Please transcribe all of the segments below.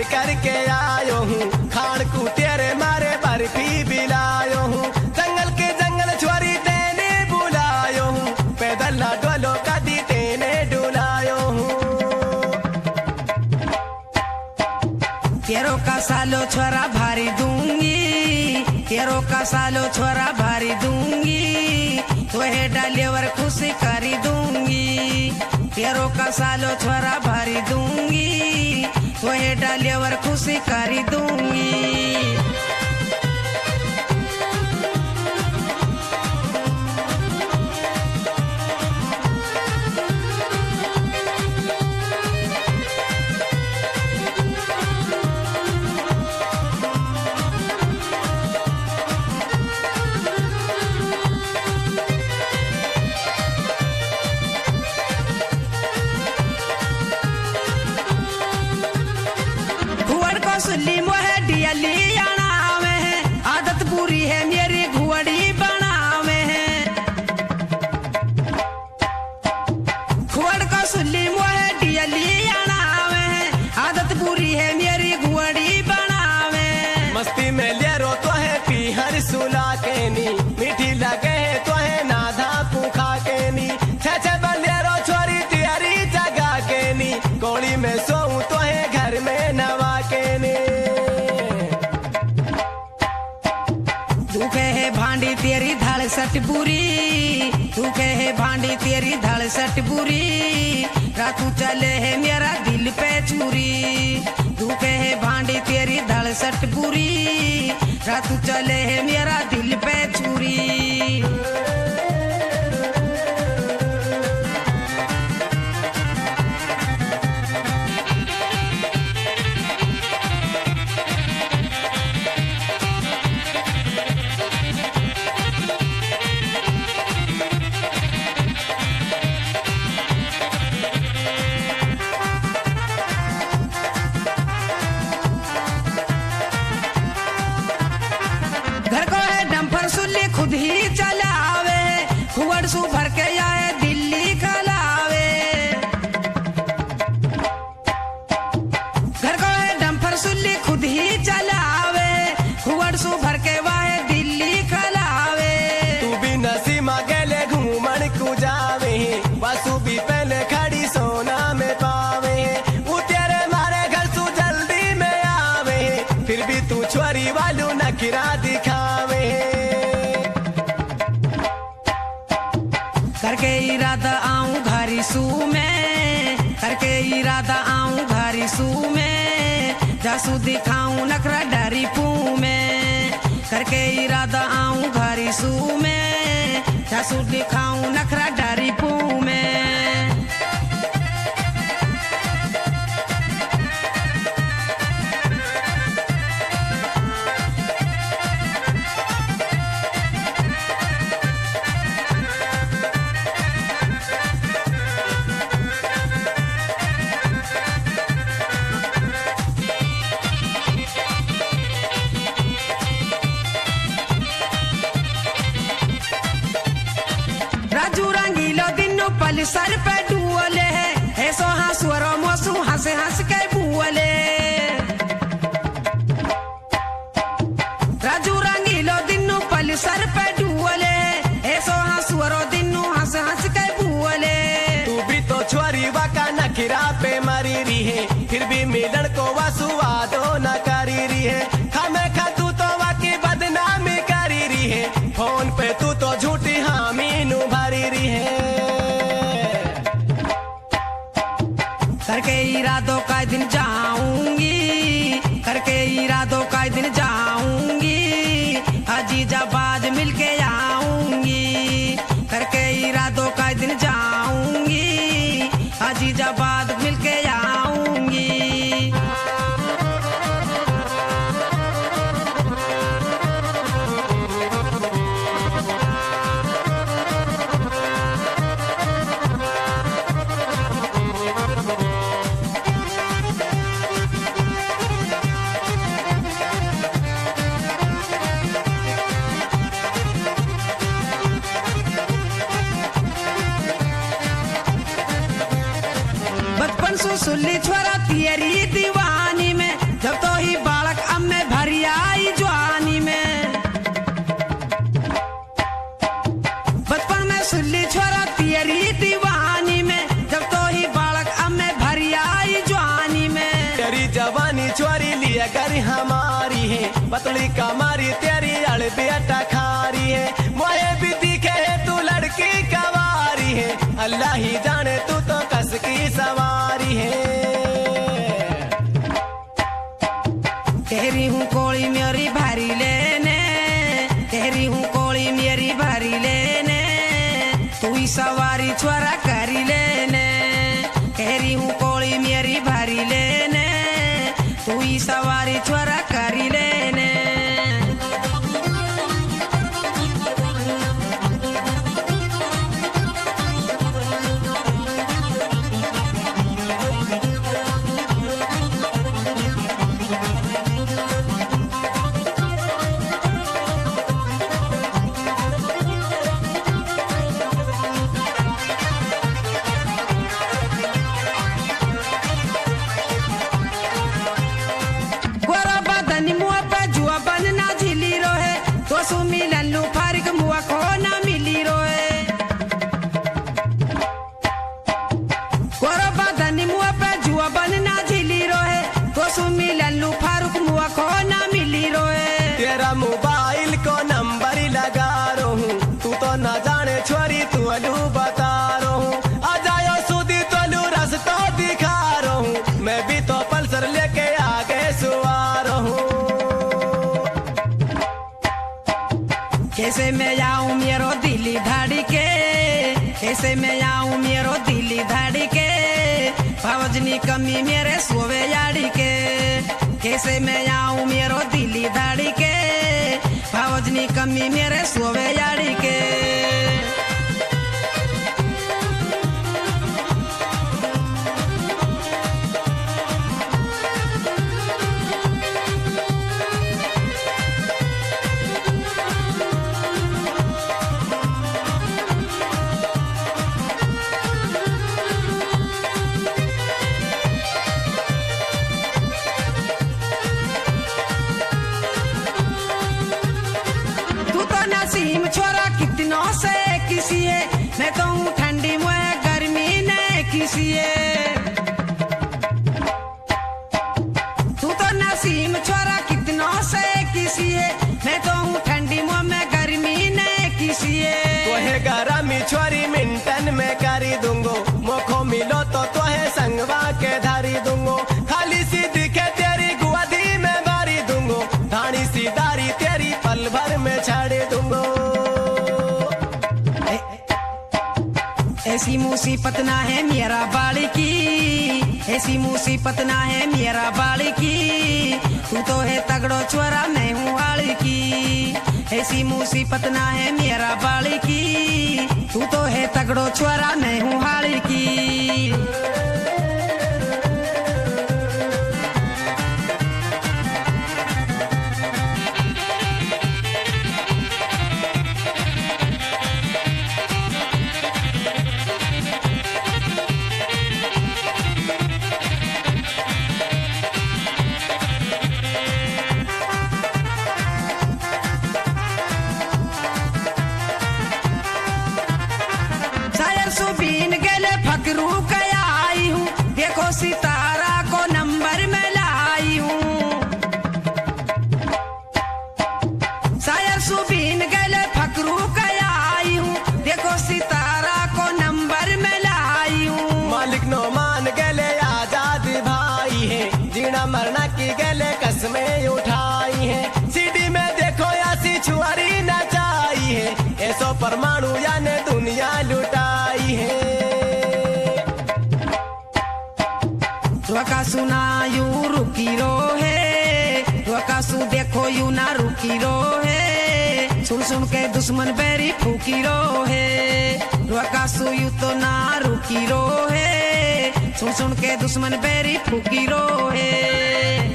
करके आयो हूँ, खान को तेरे मारे बर्फी बिलायो हूँ। जंगल के जंगल छोरी तेने बुलायो हूँ, पैदल ना डोलो कदी तेने डुलायो हूँ। तेरो का सालो छोरा भारी दूंगी, तेरो का सालो छोरा भारी दूंगी, तोहे डालेवर खुशी करी दूंगी। तेरो का सालो छोरा भारी दूंगी, तोहे डालेवर खुशी करी दूंगी। सुल्ली मोहे डियली आनावे है, आदत बुरी है मेरी घुवड़ी बनावे है। घुवड़ को सुल्ली मोहे डियली आनावे है, आदत बुरी है मेरी घुवड़ी बनावे। मस्ती में ले रो तो है पीहर सुला के नी, मीठी लगे तो है नाधा पुखा के नी। छे बले रो छोरी तियारी जगा के नी, कोड़ी में सोऊं तो है घर में नवा के नी। दुखे है भांडी तेरी धड़ सट बुरी, दुखे है भांडी तेरी धड़ सट बुरी, रातू चले है मेरा दिल पे छुरी। दुखे है भांडी तेरी धड़ सट बुरी, रातू चले है मेरा दिल पे छुरी। घर को है डंपर सुल्ली खुद ही चलावे, खुवड़ सु भर के आए दिल्ली खलावे। घर को है डंपर सुल्ली खुद ही चलावे, खुवड़ सु भर के वाए दिल्ली खलावे। तू भी नसीमा गेले घूमन को जावे, बसु भी पहले खड़ी सोना में पावे। वो तेरे मारे घर सु जल्दी में आवे, फिर भी तू छोरी वालू नखरा दिखावे। करके इरादा आऊं घरी सू में, करके इरादा आऊं घरी सू में, जासू दिखाऊं नखरा डरी पू में। करके इरादा आऊं घरी सू में, जासू दिखाऊं नखरा डरी पू में। राजू रंगीलो दिनो पल सर पे डुअले है, ऐसो हंसुरो मोसू हंस हंस के बुअले। राजू रंगीलो दिनो पल सर पे डुअले है, ऐसो हंसुरो दिनो हंस हंस के बुअले। तू भी तो छोरी वाका नखरा पे मरी रही है, फिर भी मिलन को वासुवादो न करी रही है। खामे खा तू तो वाकी बदनामी करी रही है, फोन पे तू तो झूठी हामी नु भरी रही है। करके इरादों का दिन जाऊंगी, करके इरादों का दिन जाऊंगी, अजीजाबाद मिलके आऊंगी। करके इरादों का दिन जाऊंगी, अजीजाबाद मिलके आऊंगी। सुल्ली छोरा तेरी दीवानी में यारी हमारी है, पतली कमारी तेरी अड़बियटा खारी है। मोहे भी दिखे है तू लड़की कवारी है, अल्लाह ही जाने तू तो कस की सवारी है। तेरी हूँ कोड़ी मेरी भारी लेने, तेरी हूँ कोड़ी मेरी भारी लेने, तू ही सवारी छोरा करी लेने। तेरी हूँ कोड़ी मेरी भारी लेने, तू ही सवारी छोरा करी लेने। तेरा मोबाइल को नंबर लगा रो हूँ, तू तो न जाने छोरी तू अलू बता रो हूँ। आ जाओ सुधी तोलू रास्ता दिखा रो हूँ, मैं भी तो पल्सर लेके आगे सुवार हूँ। कैसे मैं आऊँ मेरो दिल्ली धाड़ी के, कैसे मैं आऊँ मेरो दिल्ली धाड़ी के, भावजनी कमी मेरे सोवे याड़ी के। कैसे मैं आऊँ मेरो दिल्ली धाड़ी के, भावजनी कमी मेरे सोवे याड़ी के। नसीम छोरा कितनों से किसी है, मैं तो हूँ ठंडी मुझे गर्मी ने किसी है। तू तो नसीम छोरा कितनों से किसी है, मैं तो हूँ ठंडी मुझे गर्मी ने किसी है। तोहे गरमी छोरी मिंटन में करी दूंगो, मोखो मिलो तो तोहे संगवा के धारी दूंगो। खाली सी दिखे तेरी गुआदी में बारी दूंगो, धानी सी दारी तेरी पल भर में छाड़ी दूंगो। ऐसी मुसीबत ना है मेरा बाली की, ऐसी मुसीबत ना है मेरा बाली की, तू तो है तगड़ो छोरा मैं हूँ आली की। ऐसी मुसीबत ना है मेरा बाली की, तू तो है तगड़ो छोरा मैं हूँ आली की। सुबीन गले फकरू कया आई हूँ, देखो सितारा को नंबर में लाई हूँ। शायर सुबीन गले फकरू कया आई हूँ, देखो सितारा को नंबर में लाई हूँ। मालिक नो मान गले आजाद भाई है, जीना मरना की गले कसमें उठाई है। सीडी में देखो ऐसी छुआरी नचाई है, ऐसो परमाणु याने दुनिया लुटाई है। का सुना यू रुकी रो है, का सु देखो यू ना रुकी रो है, सुन सुन के दुश्मन बेरी फूकी रो है। का सु यू तो ना रुकी रो है, सुन सुन के दुश्मन बेरी फूकी रो है।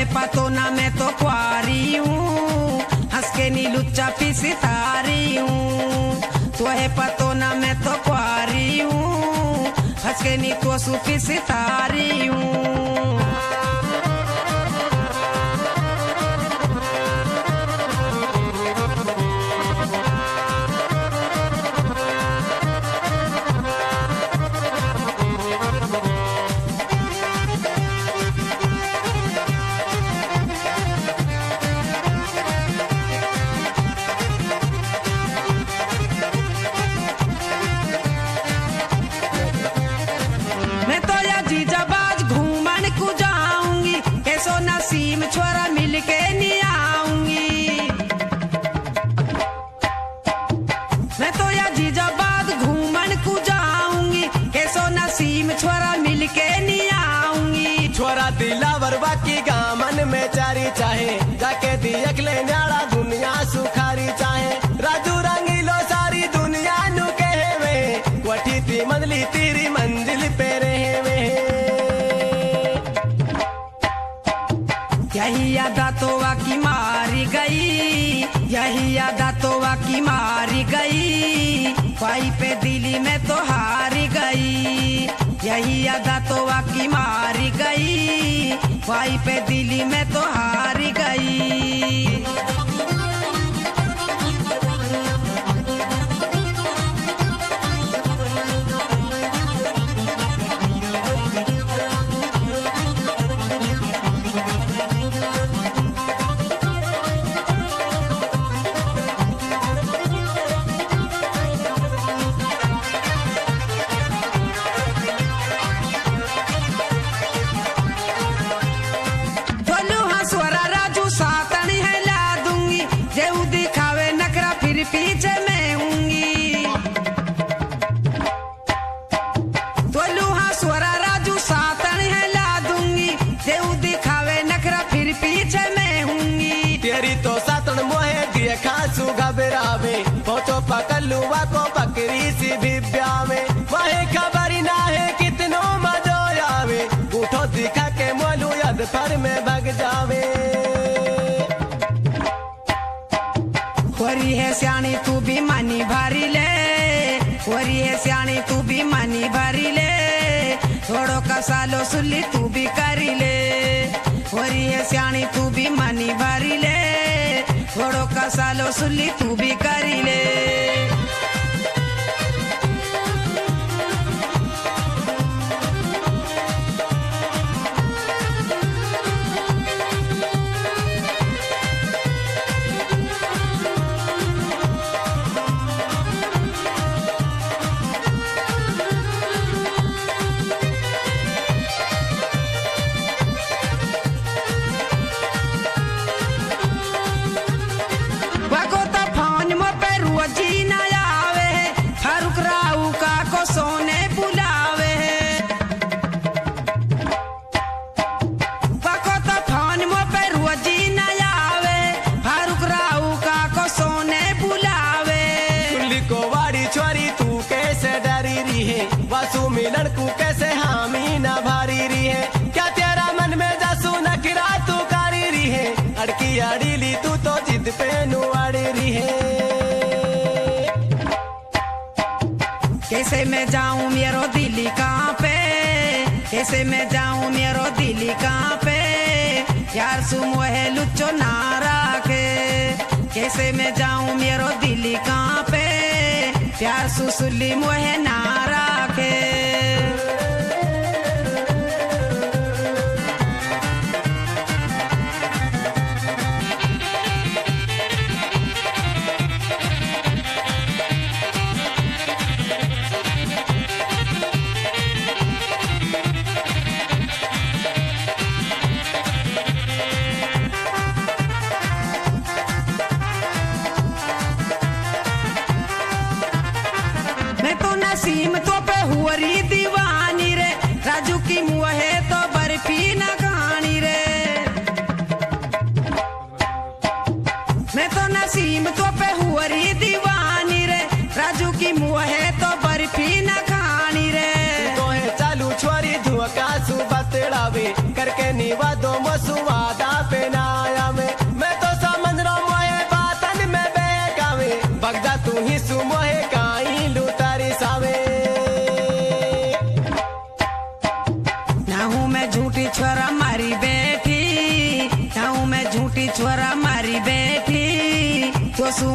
है पतो ना मैं तो कुआरी हूँ, हंस के नी लुच्चा पी सितारी हूँ। तो है पतो ना मैं तो कुआरी हूँ, हंस के नी तो सूफी सितारी हूँ। मैं तो या जीजाबाज घूमन को जाऊंगी, कैसो नसीम छोरा मिलके नहीं आऊंगी। मैं तो या जीजाबाद घूमन को जाऊंगी, कैसो नसीम छोरा मिलके नहीं आऊंगी। छोरा दिलावर बाकी गामन में चारी चाहे, जाके दियक ले न्याड़ा दुनिया सुखारी चाहे। राजू रंगीलो सारी दुनिया नु कहे वे, वठी ती मंजली तेरी मंजिल पे रहे वे। यही यादा तो वाकी मारी गई, यही यादा तो वाकी मारी गई, पाई पे दिल्ली में तो हारी गई। यही यादा तो वाकी मारी गई, पाई पे दिल्ली में तो हारी गई। पीछे मैं हूंगी तो लूहा स्वरा राजू सातन है ला दूंगी, देव दिखावे नखरा फिर पीछे मैं हूंगी। तेरी तो सातन मोहे दिए खासू घबरावे, फोटो पकलुआ को बकरी सी भी ब्यावे। वही खबर ना है कितनो मजो आवे, उठो दिखा के मोलू यद पर में भग जावे। वरी है सियाणी तू भी मानी भारी ले, वरी है सियाणी तू भी मानी भारी ले, थोड़ो कसालो सुली तू भी करी ले। वरी है सियाणी तू भी मानी भारी ले, थोड़ो कसालो सुली तू भी करी ले। सोने बुलावे पको तो फोन मो पे रोजी न आवे, फारूक राऊ का को सोने बुलावे। कुल्ली को वाड़ी छोरी तू कैसे डरी रही है, वासु मिलन को कैसे हामी न भारी रही है। क्या तेरा मन में जासू नखरा तू कारी रही है, अड़की अड़ी ली तू तो जिद पे नुआड़ी रही है। कैसे मैं जाऊं मेरो दिल्ली कहाँ पे, कैसे मैं जाऊं मेरो दिल्ली कहाँ पे, यार सुमो है लुच्चो नारा के। कैसे मैं जाऊं मेरो दिल्ली कहाँ पे, प्यार सुसुली मोहे नारा के। नसीम तो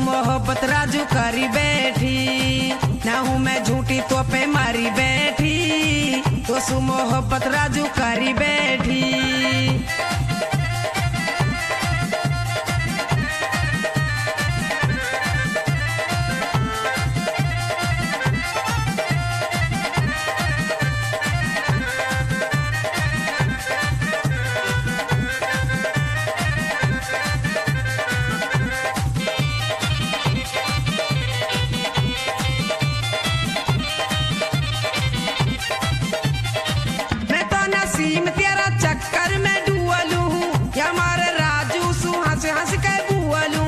मोहब्बत राजू करी बैठी, ना हूँ मैं झूठी तो पे मारी बैठी, तो सु मोहब्बत राजू करी बैठी। नसीम तेरा चक्कर में डुअलू हूँ, या मारे राजू सु हंस हंस के बुअलू।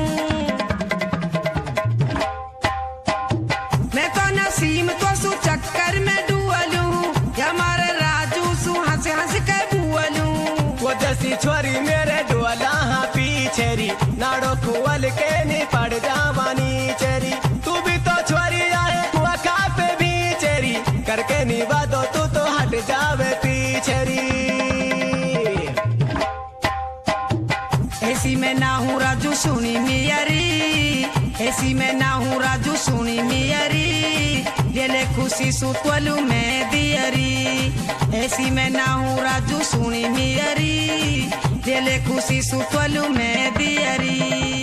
मैं तो नसीम तो सु चक्कर में डुअलू हूँ, या मारे राजू सु हंस हंस के बुअलू। वो जैसी छोरी मेरे डुअला हाँ पीछेरी, नाड़ो कुअल के नहीं पड़ जावानी चेरी। तू भी तो छोरी आए कुआ खा पे भी चेरी, करके नहीं वादो तू तो हट जावे पीछेरी। ऐसी में ना हूँ राजू सुनी मियरी, ऐसी में ना हूँ राजू सुनी मियरी, ले ले खुशी सुतवलू में दियरी। ऐसी में ना हूँ राजू सुनी मियरी, ले ले खुशी सुतवलू में दियरी।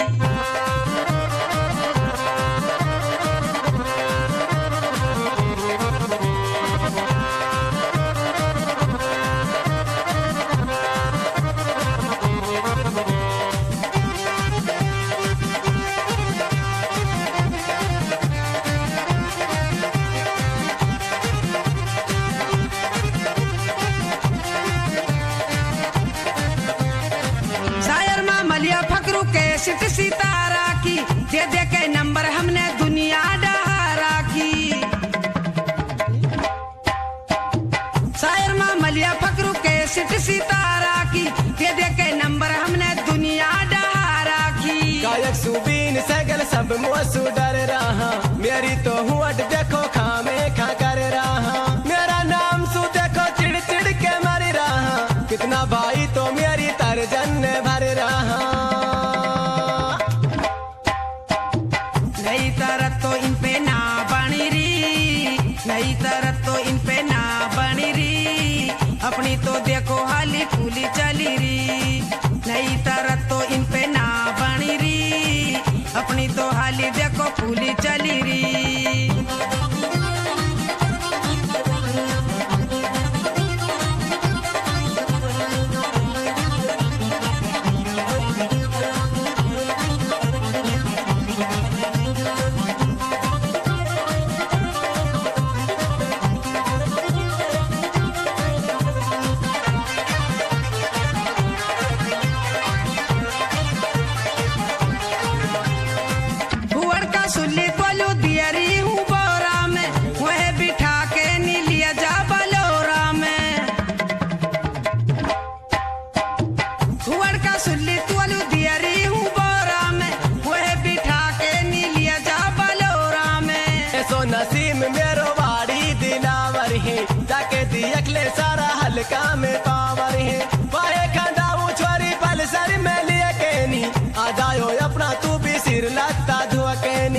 मलिया फकरू के सिट सितारा की, दे दे के नंबर हमने दुनिया डहारा की। शायर माँ मलिया फकरू के सिट सितारा की, दे दे के नंबर हमने दुनिया डहारा की। गायक सुबीन सगल सब मुँह डर रहा, मेरी तो हूँ अट देखो खामे खा कर रहा। मेरा नाम सु देखो चिड़ चिड़ के मर रहा, कितना भाई तो मेरी तरजन भर रहा। नई तरह तो इन पे ना बनी री, नई तरह तो इन पे ना बनी री, अपनी तो देखो हाली फूली चली री। नई तरह तो इन पे ना बनी री, अपनी तो हाली देखो फूली चली री। सुल्ली कोलू दियरी हूँ बोरा में, वह बिठा के नी लिया जा बलोरा में। हुआड़ का सुल्ली कोलू दियरी हूँ बोरा में, वह बिठा के नी लिया जा बलोरा में। ऐसो नसीम मेरो वाड़ी दिलावर है, जाके दियकले सारा हल्का में पावर है। वाहे खंडाऊ छोरी पलसर में लिया के नी, आ जायो अपना तू भी सिर लगता धुआकेनी।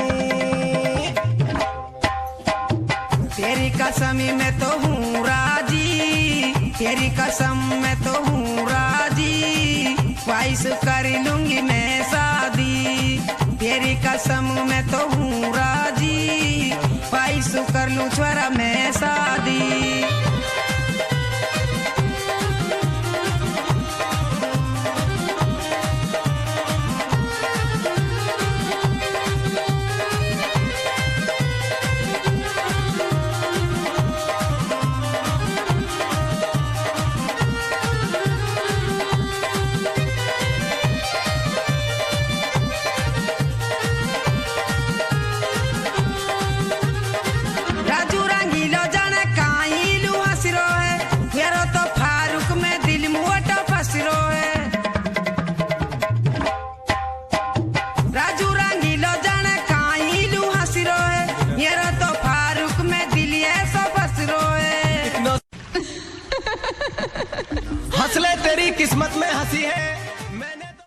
तेरी कसम मैं तो हूँ राजी, तेरी कसम मैं तो हूँ राजी, ख्वाहिश कर लूंगी मैं शादी। तेरी कसम मैं तो हूँ राजी, ख्वाहिश कर लूं छोरा मैं शादी। हंसले तेरी किस्मत में हंसी है।